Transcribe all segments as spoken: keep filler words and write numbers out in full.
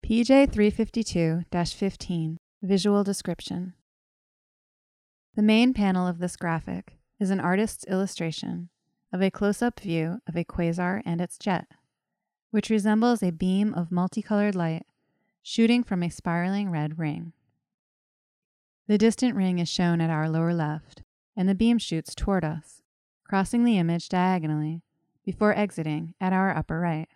P J three fifty-two dash fifteen Visual Description. The main panel of this graphic is an artist's illustration of a close-up view of a quasar and its jet, which resembles a beam of multicolored light shooting from a spiraling red ring. The distant ring is shown at our lower left, and the beam shoots toward us, crossing the image diagonally before exiting at our upper right.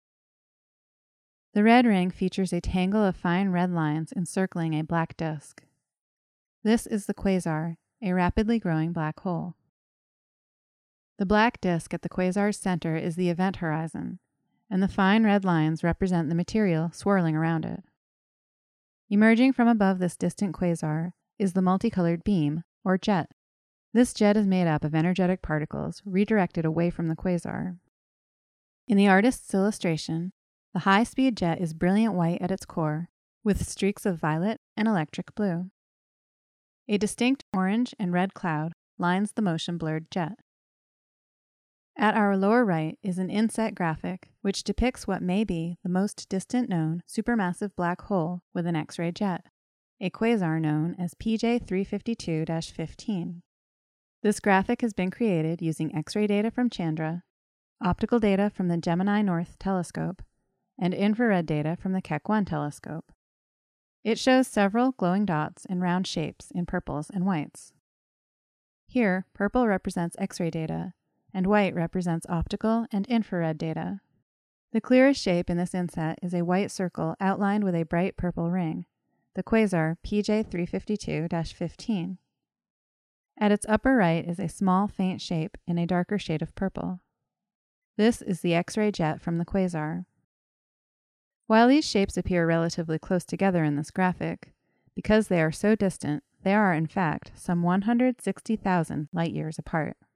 The red ring features a tangle of fine red lines encircling a black disk. This is the quasar, a rapidly growing black hole. The black disk at the quasar's center is the event horizon, and the fine red lines represent the material swirling around it. Emerging from above this distant quasar is the multicolored beam, or jet. This jet is made up of energetic particles redirected away from the quasar. In the artist's illustration, the high-speed jet is brilliant white at its core, with streaks of violet and electric blue. A distinct orange and red cloud lines the motion-blurred jet. At our lower right is an inset graphic which depicts what may be the most distant known supermassive black hole with an X-ray jet, a quasar known as P J three fifty-two dash fifteen. This graphic has been created using X-ray data from Chandra, optical data from the Gemini North telescope, and infrared data from the Keck one telescope. It shows several glowing dots and round shapes in purples and whites. Here, purple represents X-ray data, and white represents optical and infrared data. The clearest shape in this inset is a white circle outlined with a bright purple ring, the quasar P J three fifty-two dash fifteen. At its upper right is a small faint shape in a darker shade of purple. This is the X-ray jet from the quasar. While these shapes appear relatively close together in this graphic, because they are so distant, they are in fact some one hundred sixty thousand light-years apart.